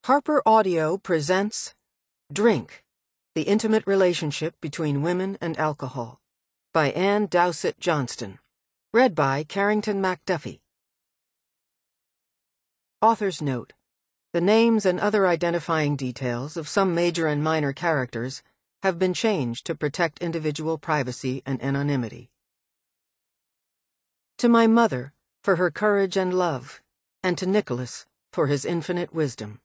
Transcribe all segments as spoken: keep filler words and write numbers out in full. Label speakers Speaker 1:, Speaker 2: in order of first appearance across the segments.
Speaker 1: Harper Audio presents Drink, The Intimate Relationship Between Women and Alcohol by Ann Dowsett Johnston. Read by Carrington McDuffie. Author's note. The names and other identifying details of some major and minor characters have been changed to protect individual privacy and anonymity. To my mother, for her courage and love, and to Nicholas, for his infinite wisdom.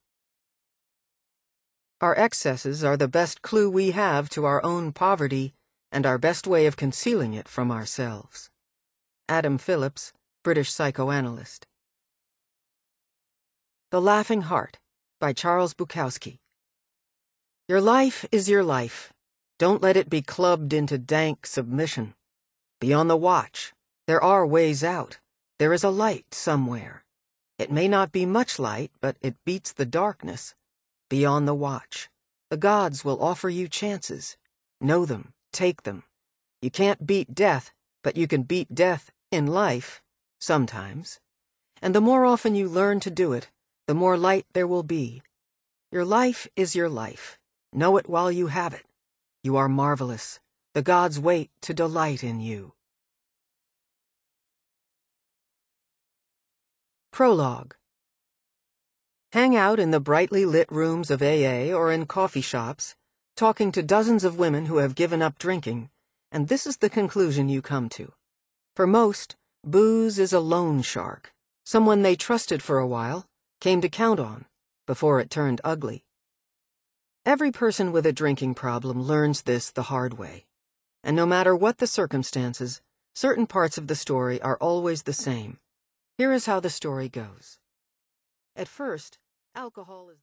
Speaker 1: Our excesses are the best clue we have to our own poverty and our best way of concealing it from ourselves. Adam Phillips, British psychoanalyst. The Laughing Heart, by Charles Bukowski. Your life is your life. Don't let it be clubbed into dank submission. Be on the watch. There are ways out. There is a light somewhere. It may not be much light, but it beats the darkness. Be on the watch. The gods will offer you chances. Know them. Take them. You can't beat death, but you can beat death in life, sometimes. And the more often you learn to do it, the more light there will be. Your life is your life. Know it while you have it. You are marvelous. The gods wait to delight in you. Prologue. Hang out in the brightly lit rooms of A A or in coffee shops, talking to dozens of women who have given up drinking, and this is the conclusion you come to. For most, booze is a loan shark, someone they trusted for a while, came to count on, before it turned ugly. Every person with a drinking problem learns this the hard way, and no matter what the circumstances, certain parts of the story are always the same. Here is how the story goes. At first, alcohol is